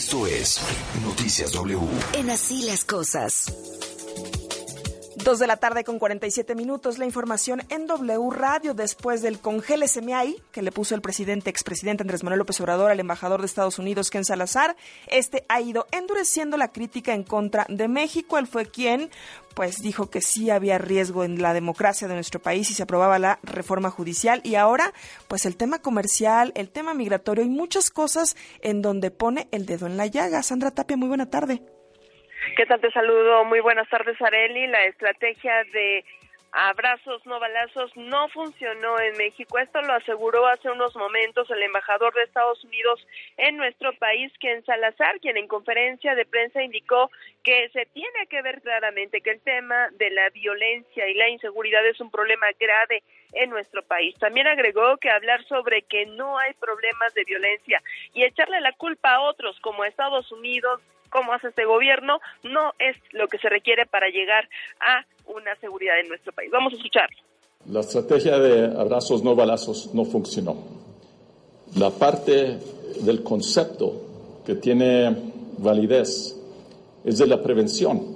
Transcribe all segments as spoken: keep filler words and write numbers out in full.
Esto es Noticias W. En Así las Cosas. Dos de la tarde con cuarenta y siete minutos, la información en W Radio después del congéleseme ahí que le puso el presidente, expresidente Andrés Manuel López Obrador al embajador de Estados Unidos, Ken Salazar. Este ha ido endureciendo la crítica en contra de México. Él fue quien pues dijo que sí había riesgo en la democracia de nuestro país si se aprobaba la reforma judicial, y ahora pues el tema comercial, el tema migratorio y muchas cosas en donde pone el dedo en la llaga. Sandra Tapia, muy buena tarde. ¿Qué tal? Te saludo. Muy buenas tardes, Arely. La estrategia de abrazos, no balazos, no funcionó en México. Esto lo aseguró hace unos momentos el embajador de Estados Unidos en nuestro país, Ken Salazar, quien en conferencia de prensa indicó que se tiene que ver claramente que el tema de la violencia y la inseguridad es un problema grave en nuestro país. También agregó que hablar sobre que no hay problemas de violencia y echarle la culpa a otros como a Estados Unidos, como hace este gobierno, no es lo que se requiere para llegar a una seguridad en nuestro país. Vamos a escucharlo. La estrategia de abrazos no balazos no funcionó. La parte del concepto que tiene validez es de la prevención,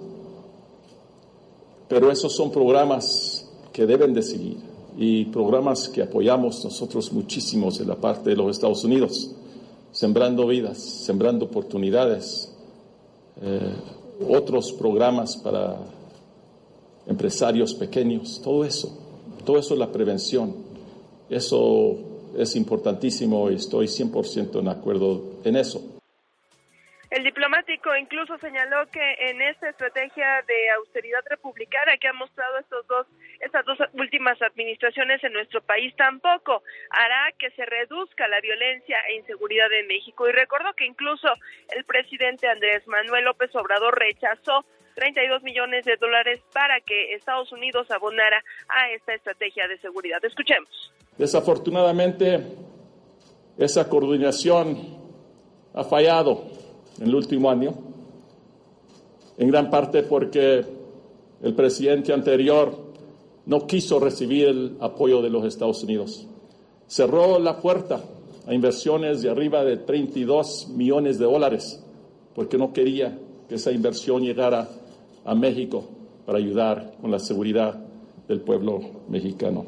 pero esos son programas que deben de seguir y programas que apoyamos nosotros muchísimos de la parte de los Estados Unidos, sembrando vidas, sembrando oportunidades. Eh, otros programas para empresarios pequeños, todo eso, todo eso es la prevención. Eso es importantísimo y estoy cien por ciento en acuerdo en eso. El diplomático incluso señaló que en esta estrategia de austeridad republicana que han mostrado estos dos, estas dos últimas administraciones en nuestro país tampoco hará que se reduzca la violencia e inseguridad en México. Y recordó que incluso el presidente Andrés Manuel López Obrador rechazó treinta y dos millones de dólares para que Estados Unidos abonara a esta estrategia de seguridad. Escuchemos. Desafortunadamente, esa coordinación ha fallado en el último año, en gran parte porque el presidente anterior no quiso recibir el apoyo de los Estados Unidos. Cerró la puerta a inversiones de arriba de treinta y dos millones de dólares porque no quería que esa inversión llegara a México para ayudar con la seguridad del pueblo mexicano.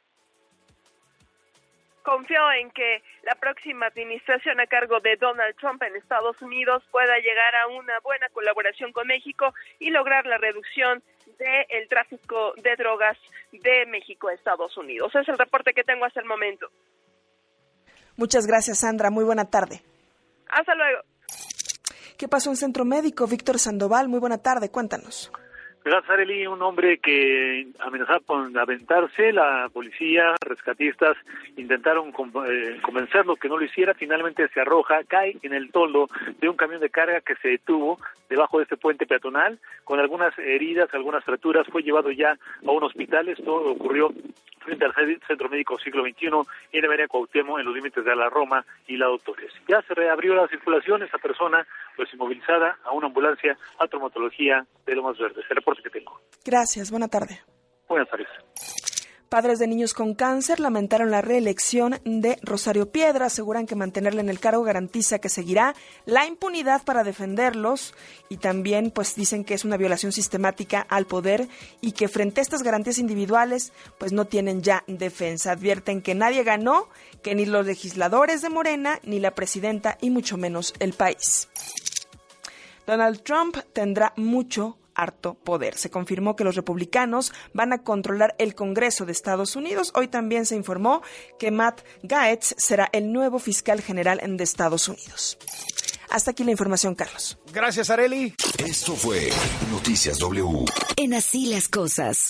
Confió en que la próxima administración a cargo de Donald Trump en Estados Unidos pueda llegar a una buena colaboración con México y lograr la reducción del tráfico de drogas de México a Estados Unidos. Ese es el reporte que tengo hasta el momento. Muchas gracias, Sandra. Muy buena tarde. Hasta luego. ¿Qué pasó en Centro Médico? Víctor Sandoval, muy buena tarde. Cuéntanos. Gracias, Arely. Un hombre que amenazaba con aventarse, la policía, rescatistas intentaron convencerlo que no lo hiciera, finalmente se arroja, cae en el toldo de un camión de carga que se detuvo debajo de este puente peatonal, con algunas heridas, algunas fracturas, fue llevado ya a un hospital. Esto ocurrió frente al Centro Médico Siglo veintiuno en Avenida Cuauhtémoc, en los límites de la Roma y la Doctores. Ya se reabrió la circulación, esa persona pues inmovilizada a una ambulancia a traumatología de Lomas Verdes. El reporte que tengo. Gracias, buena tarde. Buenas tardes. Padres de niños con cáncer lamentaron la reelección de Rosario Piedra. Aseguran que mantenerla en el cargo garantiza que seguirá la impunidad para defenderlos, y también pues dicen que es una violación sistemática al poder y que frente a estas garantías individuales pues no tienen ya defensa. Advierten que nadie ganó, que ni los legisladores de Morena, ni la presidenta y mucho menos el país. Donald Trump tendrá mucho harto poder. Se confirmó que los republicanos van a controlar el Congreso de Estados Unidos. Hoy también se informó que Matt Gaetz será el nuevo fiscal general de Estados Unidos. Hasta aquí la información, Carlos. Gracias, Arely. Esto fue Noticias W. En Así las Cosas.